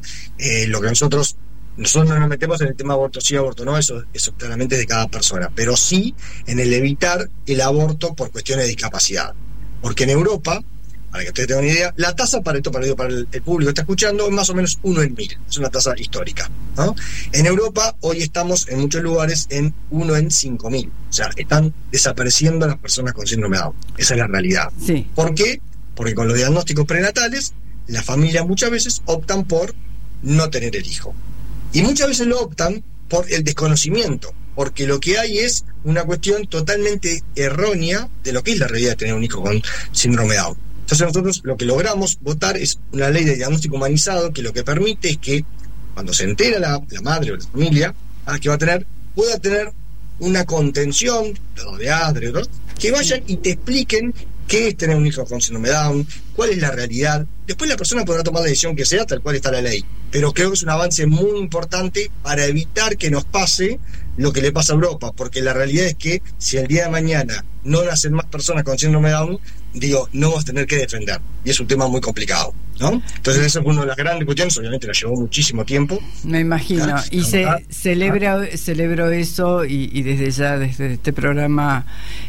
lo que nosotros no nos metemos en el tema aborto sí, aborto no, eso claramente es de cada persona, pero sí en el evitar el aborto por cuestiones de discapacidad. Porque en Europa, para que ustedes tengan una idea, la tasa para el público que está escuchando es más o menos 1 en 1000, es una tasa histórica, ¿no? En Europa hoy estamos en muchos lugares en 1 en 5000, o sea, están desapareciendo las personas con síndrome de Down, esa es la realidad. Sí. ¿Por qué? Porque con los diagnósticos prenatales, las familias muchas veces optan por no tener el hijo, y muchas veces lo optan por el desconocimiento, porque lo que hay es una cuestión totalmente errónea de lo que es la realidad de tener un hijo con síndrome de Down. Entonces nosotros lo que logramos votar es una ley de diagnóstico humanizado, que lo que permite es que cuando se entera la madre o la familia que pueda tener una contención de ASDRA, que vayan y te expliquen qué es tener un hijo con síndrome de Down, cuál es la realidad. Después la persona podrá tomar la decisión que sea, tal cual está la ley, pero creo que es un avance muy importante para evitar que nos pase lo que le pasa a Europa, porque la realidad es que si el día de mañana no nacen más personas con síndrome de Down, no vamos a tener que defender, y es un tema muy complicado, ¿no? Entonces eso es una de las grandes cuestiones, obviamente nos llevó muchísimo tiempo. Me imagino, y celebro eso, y desde ya, desde este programa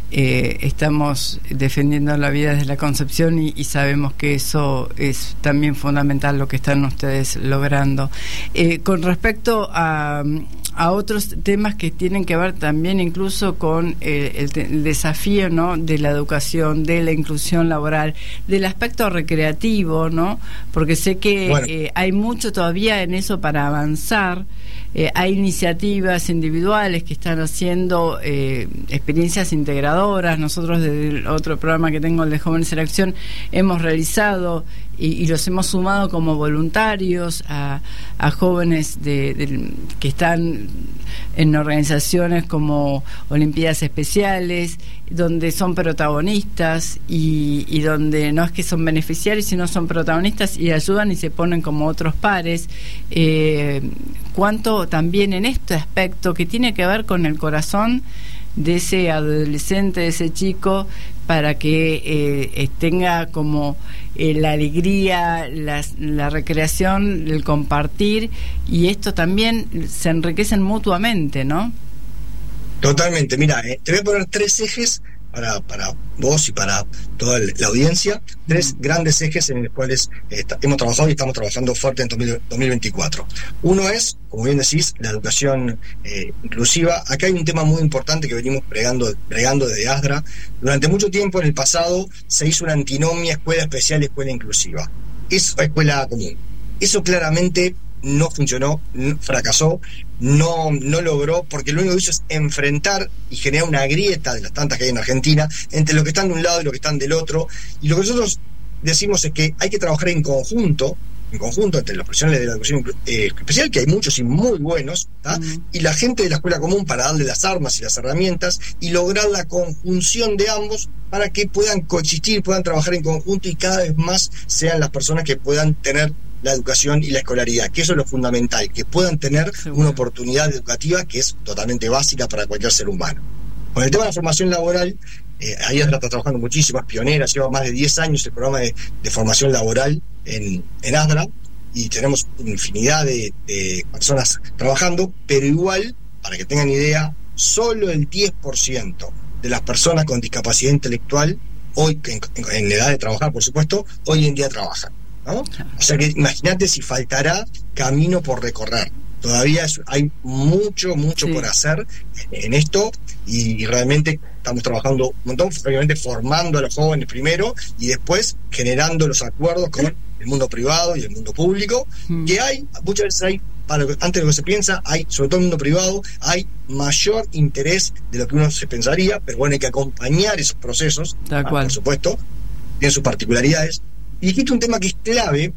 estamos defendiendo la vida desde la concepción, y sabemos que eso es también fundamental lo que están ustedes logrando. Con respecto a otros temas que tienen que ver también incluso con el desafío, ¿no?, de la educación, de la inclusión laboral, del aspecto recreativo, ¿no?, porque sé que hay mucho todavía en eso para avanzar. Hay iniciativas individuales que están haciendo experiencias integradoras. Nosotros desde el otro programa que tengo, el de Jóvenes en Acción, hemos realizado y los hemos sumado como voluntarios a jóvenes que están en organizaciones como Olimpiadas Especiales, donde son protagonistas y donde no es que son beneficiarios, sino son protagonistas y ayudan y se ponen como otros pares. Cuánto también en este aspecto que tiene que ver con el corazón de ese adolescente, de ese chico, para que tenga como la alegría, la recreación, el compartir, y esto también se enriquecen mutuamente, ¿no? Totalmente. Mira, te voy a poner 3 ejes para vos y para toda la audiencia, 3 grandes ejes en los cuales hemos trabajado y estamos trabajando fuerte en 2024. Uno es, como bien decís, la educación inclusiva. Acá hay un tema muy importante que venimos bregando desde ASDRA. Durante mucho tiempo en el pasado se hizo una antinomia escuela especial, escuela inclusiva. Es escuela común. Eso claramente no funcionó, fracasó, no logró, porque lo único que hizo es enfrentar y generar una grieta de las tantas que hay en Argentina entre los que están de un lado y los que están del otro. Y lo que nosotros decimos es que hay que trabajar en conjunto entre los profesionales de la educación especial, que hay muchos y muy buenos, y la gente de la escuela común, para darle las armas y las herramientas y lograr la conjunción de ambos para que puedan coexistir, puedan trabajar en conjunto y cada vez más sean las personas que puedan tener la educación y la escolaridad, que eso es lo fundamental, que puedan tener una oportunidad educativa que es totalmente básica para cualquier ser humano. Con el tema de la formación laboral, ahí ASDRA está trabajando muchísimo, es pionera, lleva más de 10 años el programa de formación laboral en ASDRA, y tenemos infinidad de personas trabajando, pero igual, para que tengan idea, solo el 10% de las personas con discapacidad intelectual, hoy en edad de trabajar, por supuesto, hoy en día trabajan, ¿no? O sea que imagínate si faltará camino por recorrer. Todavía hay mucho por hacer en esto, y realmente estamos trabajando un montón, obviamente formando a los jóvenes primero y después generando los acuerdos con el mundo privado y el mundo público, que muchas veces hay, antes de lo que se piensa, hay, sobre todo en el mundo privado, hay mayor interés de lo que uno se pensaría, pero bueno, hay que acompañar esos procesos, por supuesto, tienen sus particularidades. Y dijiste un tema que es clave,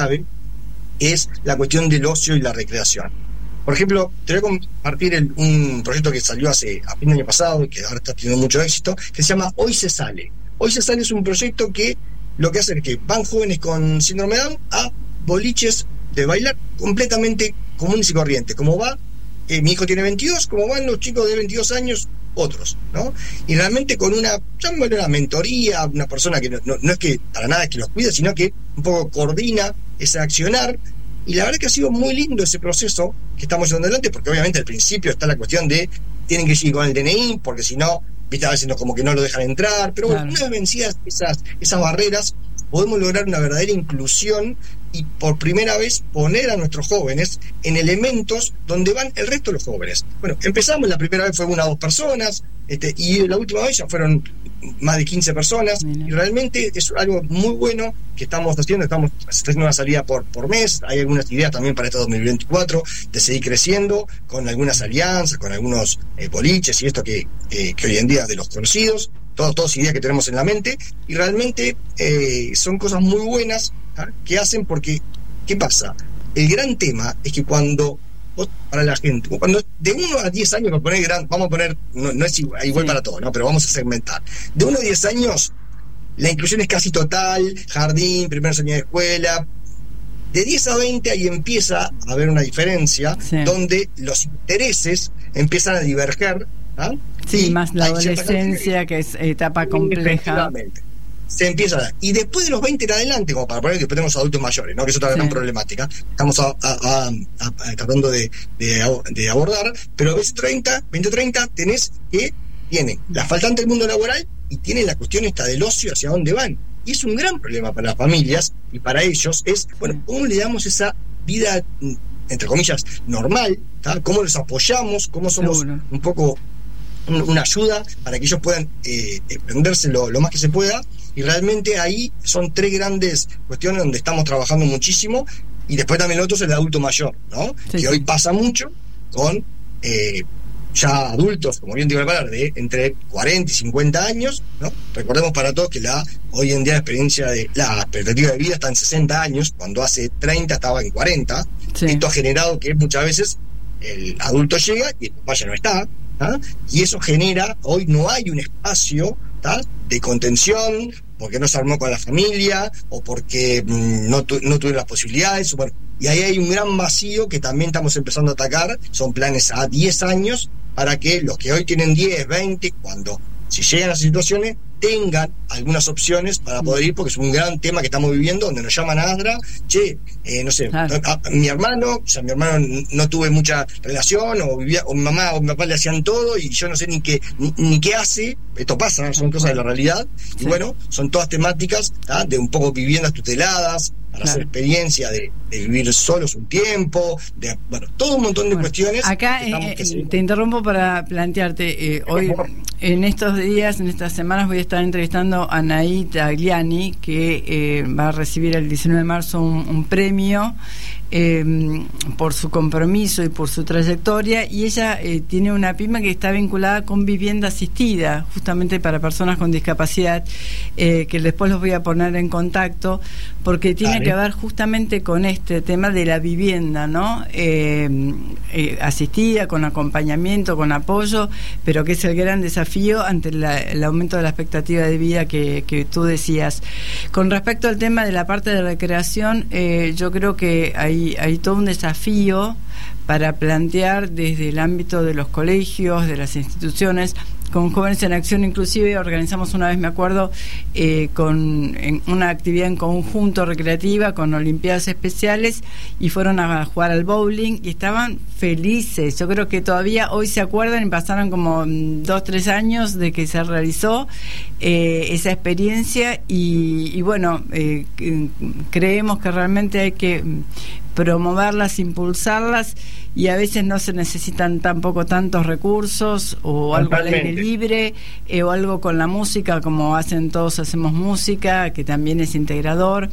es la cuestión del ocio y la recreación. Por ejemplo, te voy a compartir un proyecto que salió a fin del año pasado y que ahora está teniendo mucho éxito, que se llama Hoy se sale. Hoy se sale es un proyecto que lo que hace es que van jóvenes con síndrome de Down a boliches de bailar completamente comunes y corrientes. Como va, mi hijo tiene 22, como van los chicos de 22 años, otros, ¿no? Y realmente con una mentoría, una persona que no es que para nada es que los cuida, sino que un poco coordina ese accionar. Y la verdad que ha sido muy lindo ese proceso que estamos llevando adelante, porque obviamente al principio está la cuestión de tienen que ir con el DNI, porque si no, viste, a veces como que no lo dejan entrar, pero bueno, una vez vencidas esas barreras, podemos lograr una verdadera inclusión y por primera vez poner a nuestros jóvenes en elementos donde van el resto de los jóvenes. Bueno, empezamos, la primera vez fue 1 o 2 personas, y la última vez ya fueron más de 15 personas, y realmente es algo muy bueno que estamos haciendo una salida por mes. Hay algunas ideas también para este 2024 de seguir creciendo con algunas alianzas, con algunos boliches y esto que hoy en día de los conocidos, todas ideas que tenemos en la mente, y realmente son cosas muy buenas que hacen, porque ¿qué pasa? El gran tema es que para la gente, cuando de 1 a 10 años, vamos a poner, no es igual para todos, ¿no? Pero vamos a segmentar. De 1 a 10 años, la inclusión es casi total, jardín, primer año de escuela. De 10 a 20 ahí empieza a haber una diferencia, donde los intereses empiezan a diverger. Sí, más la adolescencia, que es etapa compleja. Se empieza a dar. Y después de los 20 en adelante, como para poner que después tenemos adultos mayores, ¿no? Que es otra gran problemática, estamos tratando de abordar, pero 20-30 tenés que tiene la faltante del mundo laboral y tiene la cuestión esta del ocio, hacia dónde van. Y es un gran problema para las familias y para ellos es, bueno, ¿cómo le damos esa vida, entre comillas, normal? ¿Cómo los apoyamos? ¿Cómo somos un poco una ayuda para que ellos puedan prenderse lo más que se pueda? Y realmente ahí son 3 grandes cuestiones donde estamos trabajando muchísimo. Y después también el otro es el adulto mayor, ¿no? Que hoy pasa mucho con ya adultos, como bien digo la palabra, de entre 40 y 50 años, ¿no? Recordemos para todos que hoy en día la expectativa de vida está en 60 años, cuando hace 30 estaba en 40. Esto ha generado que muchas veces el adulto llega y el papá ya no está, y eso genera, hoy no hay un espacio de contención, porque no se armó con la familia o porque no tuvieron las posibilidades. Bueno, y ahí hay un gran vacío que también estamos empezando a atacar. Son planes a 10 años para que los que hoy tienen 10, 20, si llegan a las situaciones, tengan algunas opciones para poder ir, porque es un gran tema que estamos viviendo, donde nos llaman a ADRA, no sé, mi hermano no tuve mucha relación, o mi mamá o mi papá le hacían todo y yo no sé ni qué hace. Esto pasa, son cosas de la realidad. Y bueno, son todas temáticas de un poco viviendas tuteladas, para hacer experiencia de vivir solos un tiempo, todo un montón de cuestiones. Acá te interrumpo para plantearte, hoy, en estos días, en estas semanas, voy a estar entrevistando a Anaí Tagliani, que va a recibir el 19 de marzo un premio por su compromiso y por su trayectoria, y ella tiene una pyme que está vinculada con vivienda asistida, justamente para personas con discapacidad, que después los voy a poner en contacto, porque tiene que ver justamente con este tema de la vivienda, ¿no? Asistida, con acompañamiento, con apoyo, pero que es el gran desafío ante el aumento de la expectativa de vida que tú decías. Con respecto al tema de la parte de recreación, yo creo que hay todo un desafío para plantear desde el ámbito de los colegios, de las instituciones, con Jóvenes en Acción Inclusive organizamos una vez, me acuerdo, con una actividad en conjunto recreativa con Olimpiadas Especiales, y fueron a jugar al bowling y estaban felices. Yo creo que todavía hoy se acuerdan, y pasaron como 2-3 años de que se realizó esa experiencia, y bueno, creemos que realmente hay que promoverlas, impulsarlas, y a veces no se necesitan tampoco tantos recursos, o algo al aire libre, o algo con la música, como hacen Todos Hacemos Música, que también es integrador.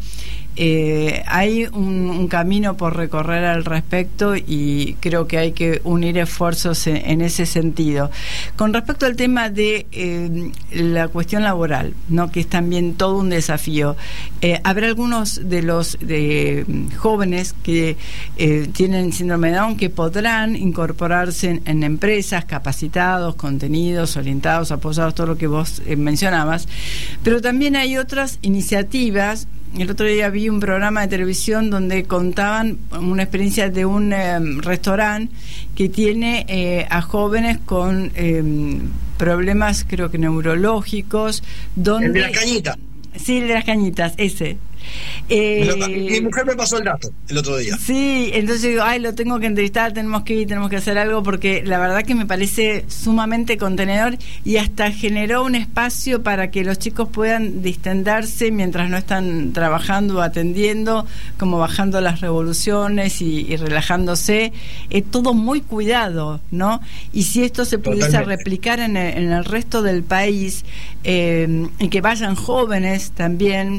Hay un camino por recorrer al respecto, y creo que hay que unir esfuerzos en ese sentido. Con respecto al tema de la cuestión laboral, ¿no?, que es también todo un desafío, habrá algunos de los jóvenes que tienen síndrome de Down que podrán incorporarse en empresas, capacitados, contenidos, orientados, apoyados, todo lo que vos mencionabas, pero también hay otras iniciativas. El otro día vi un programa de televisión donde contaban una experiencia de un restaurante que tiene a jóvenes con problemas, creo que neurológicos, donde... El de las cañitas. Sí, el de las cañitas, ese. Mi mujer me pasó el dato el otro día. Sí, entonces digo, lo tengo que entrevistar, tenemos que ir, tenemos que hacer algo, porque la verdad que me parece sumamente contenedor, y hasta generó un espacio para que los chicos puedan distenderse mientras no están trabajando o atendiendo, como bajando las revoluciones y relajándose. Todo muy cuidado, ¿no? Y si esto se pudiese replicar en el resto del país, y que vayan jóvenes también,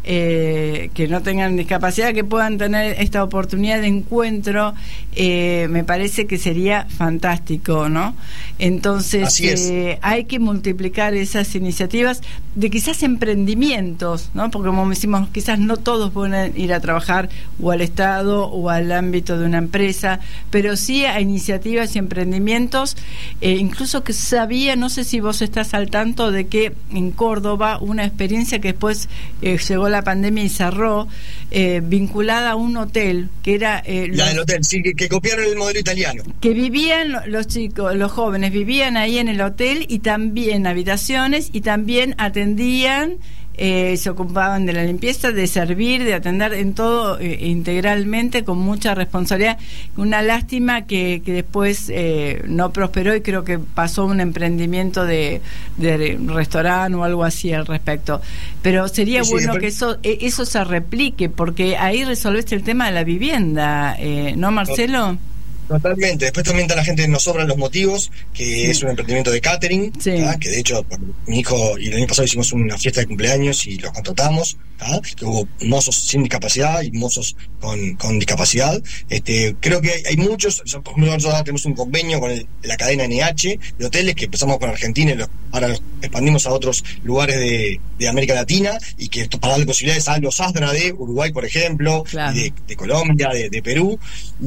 que no tengan discapacidad, que puedan tener esta oportunidad de encuentro, me parece que sería fantástico, ¿no? Entonces hay que multiplicar esas iniciativas de quizás emprendimientos, ¿no? Porque como decimos, quizás no todos pueden ir a trabajar o al Estado o al ámbito de una empresa, pero sí a iniciativas y emprendimientos, incluso que sabía, no sé si vos estás al tanto de que en Córdoba una experiencia que después llegó la pandemia y cerró, vinculada a un hotel que era la del hotel, sí, que copiaron el modelo italiano, que vivían los chicos, los jóvenes vivían ahí en el hotel, y también habitaciones, y también atendían, se ocupaban de la limpieza, de servir, de atender en todo, integralmente, con mucha responsabilidad. Una lástima que después no prosperó, y creo que pasó un emprendimiento de restaurante o algo así al respecto. Pero sería bueno que eso se replique, porque ahí resolvés el tema de la vivienda, ¿no, Marcelo? Totalmente. Después también está la gente que nos sobran los motivos, que es un emprendimiento de catering, que de hecho mi hijo y el año pasado hicimos una fiesta de cumpleaños y los contratamos, que hubo mozos sin discapacidad y mozos con discapacidad. Creo que hay muchos, por ejemplo, nosotros tenemos un convenio con la cadena NH de hoteles, que empezamos con Argentina y ahora los expandimos a otros lugares de América Latina, y que esto para darle posibilidades a los Asdra de Uruguay, por ejemplo, y de Colombia, de Perú,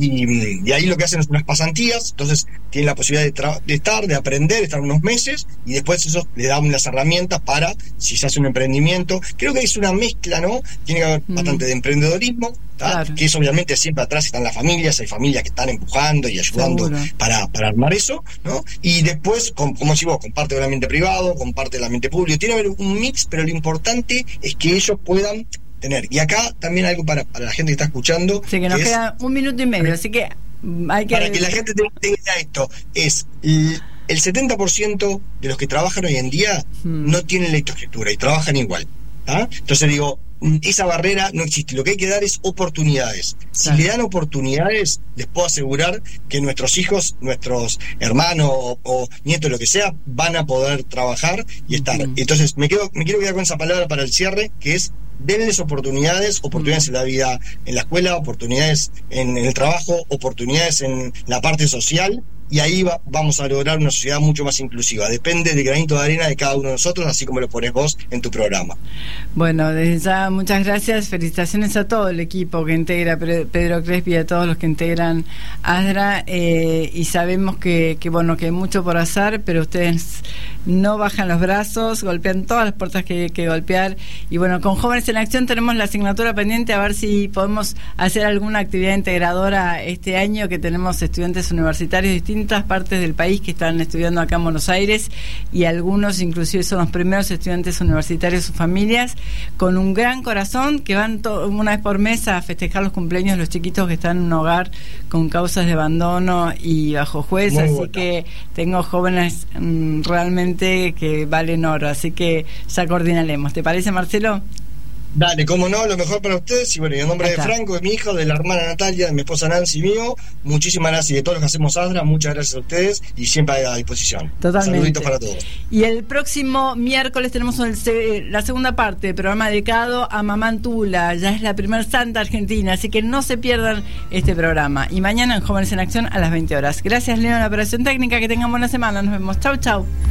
y ahí lo que hacen unas pasantías, entonces tienen la posibilidad de aprender, estar unos meses, y después eso le da unas herramientas para, si se hace un emprendimiento. Creo que es una mezcla, ¿no? Tiene que haber bastante de emprendedorismo, que eso obviamente siempre atrás están las familias, hay familias que están empujando y ayudando para armar eso, ¿no? Y después, como decís vos, con parte del ambiente privado, con parte del ambiente público, tiene que haber un mix, pero lo importante es que ellos puedan tener. Y acá también algo para la gente que está escuchando. Sí, que nos queda 1 minuto y medio, así que hay que... Para que la gente tenga esto, es el 70% de los que trabajan hoy en día no tienen lectoescritura y trabajan igual. Entonces digo, esa barrera no existe. Lo que hay que dar es oportunidades. Si le dan oportunidades, les puedo asegurar que nuestros hijos, nuestros hermanos o nietos, lo que sea, van a poder trabajar y estar. Entonces me quiero quedar con esa palabra para el cierre, que es: denles oportunidades en la vida, en la escuela, oportunidades en el trabajo, oportunidades en la parte social, y ahí vamos a lograr una sociedad mucho más inclusiva. Depende del granito de arena de cada uno de nosotros, así como lo pones vos en tu programa. Bueno, desde ya muchas gracias, felicitaciones a todo el equipo que integra Pedro Crespi y a todos los que integran Asdra, y sabemos que hay mucho por hacer, pero ustedes no bajan los brazos, golpean todas las puertas que hay que golpear. Y bueno, con Jóvenes en Acción tenemos la asignatura pendiente, a ver si podemos hacer alguna actividad integradora este año, que tenemos estudiantes universitarios distintos distintas partes del país que están estudiando acá en Buenos Aires, y algunos inclusive son los primeros estudiantes universitarios, sus familias, con un gran corazón, que van una vez por mes a festejar los cumpleaños de los chiquitos que están en un hogar con causas de abandono y bajo juez. Muy así bueno. que tengo jóvenes realmente que valen oro, así que ya coordinaremos. ¿Te parece, Marcelo? Dale, como no, lo mejor para ustedes. Y bueno, y en nombre de Franco, de mi hijo, de la hermana Natalia, de mi esposa Nancy y mío, muchísimas gracias. Y de todos los que hacemos ADRA, muchas gracias a ustedes y siempre a disposición. Totalmente. Saluditos para todos. Y el próximo miércoles tenemos la segunda parte del programa dedicado a Mamá Antula. Ya es la primer santa argentina, así que no se pierdan este programa. Y mañana en Jóvenes en Acción a las 20 horas. Gracias, Leo, en la operación técnica. Que tengan buena semana. Nos vemos. Chau, chau.